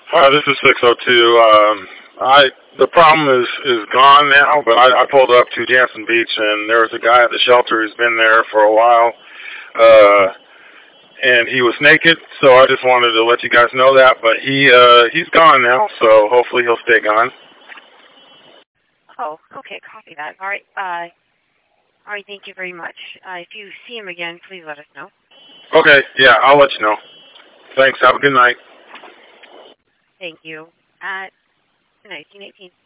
This is 602. The problem is gone now, but I pulled up to Jansen Beach, and there was a guy at the shelter who's been there for a while, and he was naked. So I just wanted to let you guys know that. But he's gone now, so hopefully he'll stay gone. Oh, okay, copy that. All right, all right, thank you very much. If you see him again, please let us know. Okay, yeah, I'll let you know. Thanks. Have a good night. Thank you. At 1918.